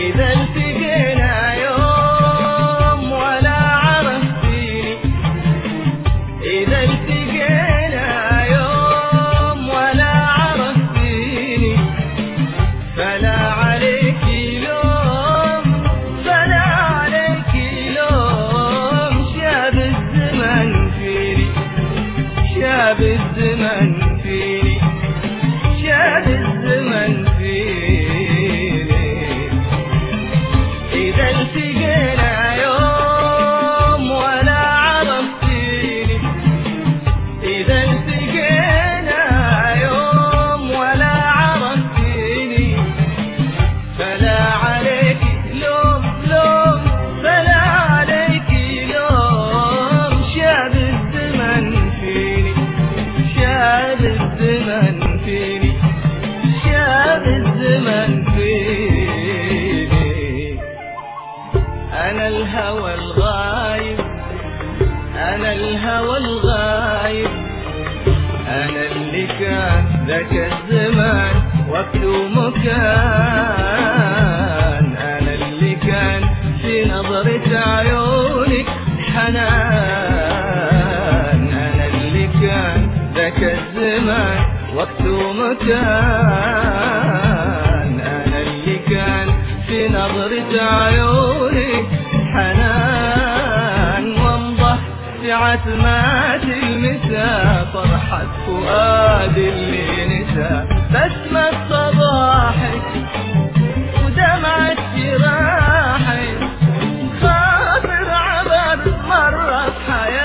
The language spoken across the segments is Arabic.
إذا التقينا يوم ولا عرفتيني، إذا التقينا يوم ولا عرفتيني، فلا عليك لوم، فلا عليك لوم، شاب الزمن فيني، شاب الزمن فيني، شاب الزمن فيني. إذا التقينا يوم ولا عرفتيني، إذا التقينا يوم ولا عرفتيني، فلا عليك لوم لوم، فلا عليك لوم، شاب الزمن فيني، شاب الزمن فيني، شاب الزمن فيني. أنا الهوى الغايب، أنا الهوى الغايب، أنا اللي كان ذاك الزمان وقت ومكان، أنا اللي كان في نظرة عيونك حنان، أنا اللي كان ذاك الزمان وقت ومكان، أنا اللي كان في نظرة عيونك حنان. وامضح سعة ما تلمسا فرحة فؤاد اللي نسى، بسمة صباحك ودمعة جراحك، خاطر عبر مرت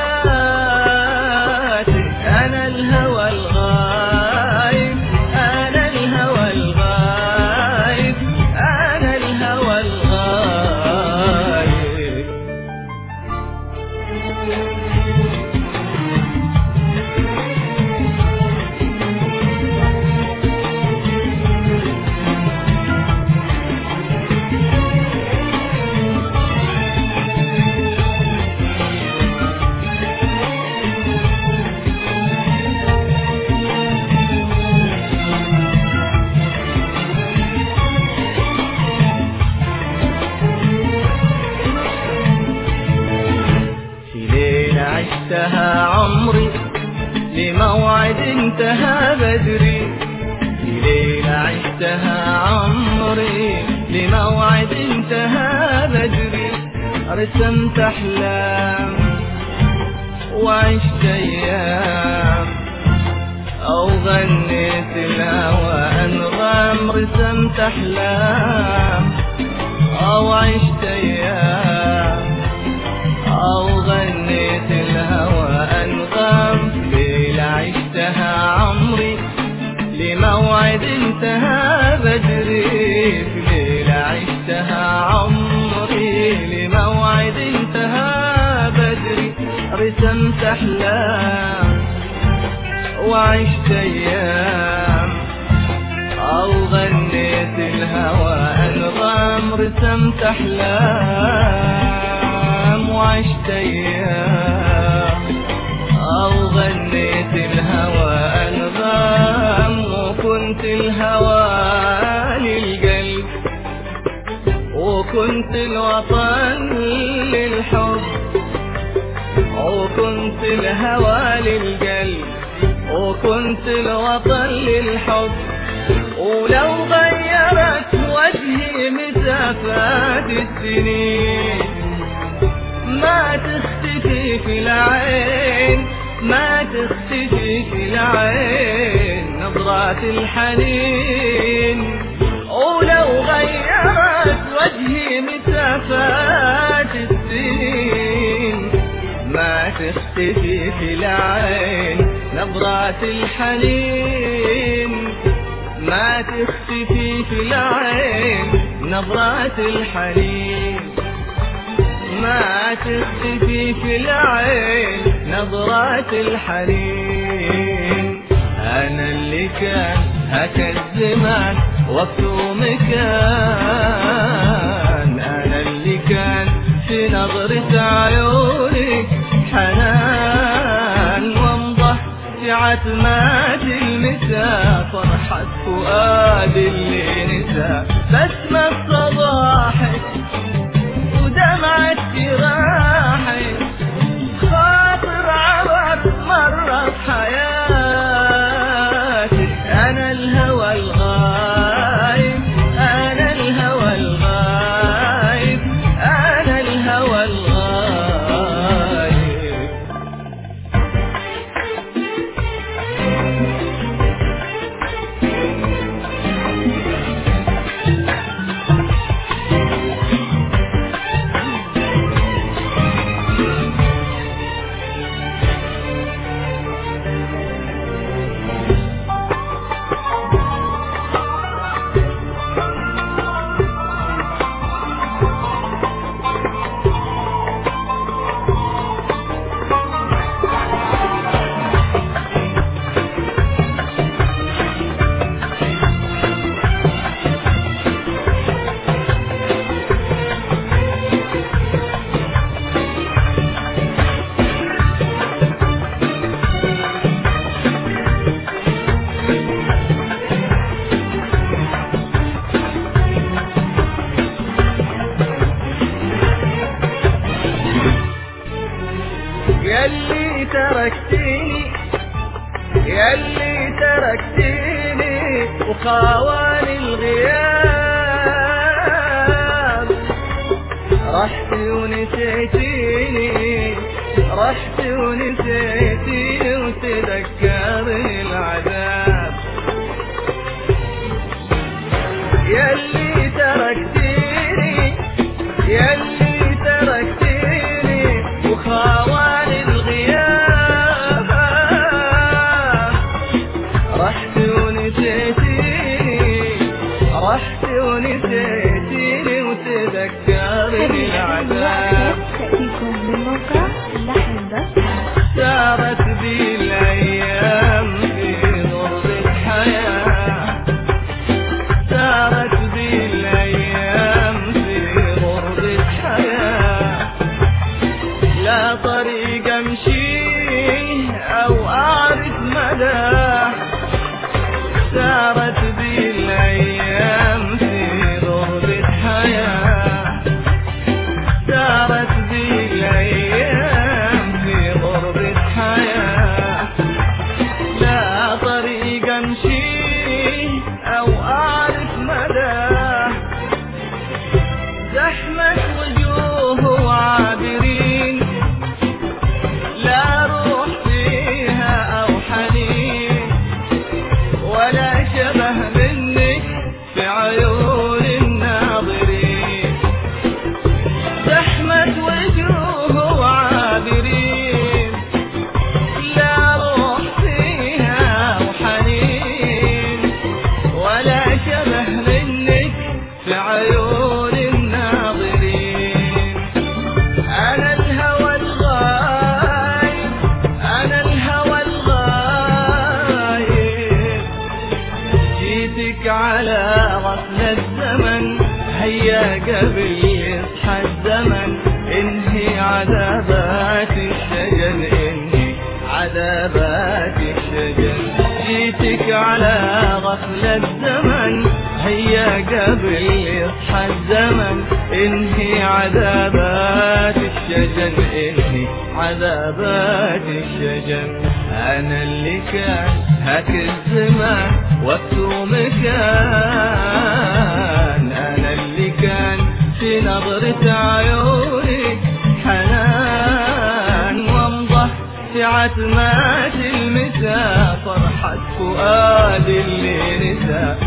حياتي. أنا الهوى الغايب، أنا الهوى الغايب، أنا الهوى الغايب. عشتها عمري لموعد انتهى بدري، في ليلة عشتها عمري لموعد انتهى بدري، رسمت أحلام وعشت أيام أو غنيت الهوى أنغام، رسمت أحلام أو عشت أيام أو غنيت الهوى أنغام. ليلة عشتها عمري لموعد انتهى بدري، في ليلة عشتها عمري لموعد انتهى بدري، رسمت أحلام وعشت أيام أو غنيت الهوى أنغام، رسمت أحلام وعشت أيام أو غنيت الهوى أنغام. وكنت الهوى للقلب وكنت الوطن للحب، وكنت الهوى للقلب وكنت الوطن للحب. ولو غيرت وجهي مسافات السنين ما تختفي في العين، ما تختفي في العين نظرات الحنين. ولو غيرت وجهي مسافات السنين ما تختفي في العين نظرات الحنين، ما تختفي في العين نظرات الحنين، ما تختفي في العين نظرات الحنين. أنا اللي كان هكا الزمان وقت ومكان، أنا اللي كان في نظرة عيونك حنان. وامضح سعة ما تلمسا فرحة فؤاد اللي نسى بسمة صباحك ودمعة جراحك خاطر عبر مرة بحياتي أنا الهوى الغايب أنا الهوى الغايب أنا الهوى الغايب. ياللي تركتيني ياللي تركتيني وخاواني الغياب رحتي ونسيتيني رحتي ونسيتيني وتذكرني العذاب. ياللي تركتيني ياللي تركتيني وخاواني الغياب رحتي ونسيتيني رحتي ونسيتيني وتذكرني العذاب. سارت بي الأيام في غربة حياة سارت بي الأيام في غربة حياة لا طريق أمشيه أو أعرف مداه. سارت بي الأيام في غربة حياة سارت بي الأيام في غربة حياة لا طريق أمشيه أو أعرف مداه. زحمة وجوه وعابرين لا روح فيها أو حنين ولا شبه منك في عيون الناظرين. زحمة وجوه وعابرين لا روح فيها أو حنين ولا شبه منك في عيون الناظرين. أنا الهوى الغايب أنا الهوى الغايب جيتك على غفل الزمن هيا قبل يصحى الزمن انهي عذابات الشجن انهي عذابات الشجن. جيتك على غفل الزمن هيا قبل يصحى الزمن انهي عذابات الشجن انهي عذابات الشجن. انا اللي كان هاك الزمان وقت ومكان انا اللي كان في نظرة عيونك حنان وامضى في عتمات المساء فرحة فؤاد اللي نسى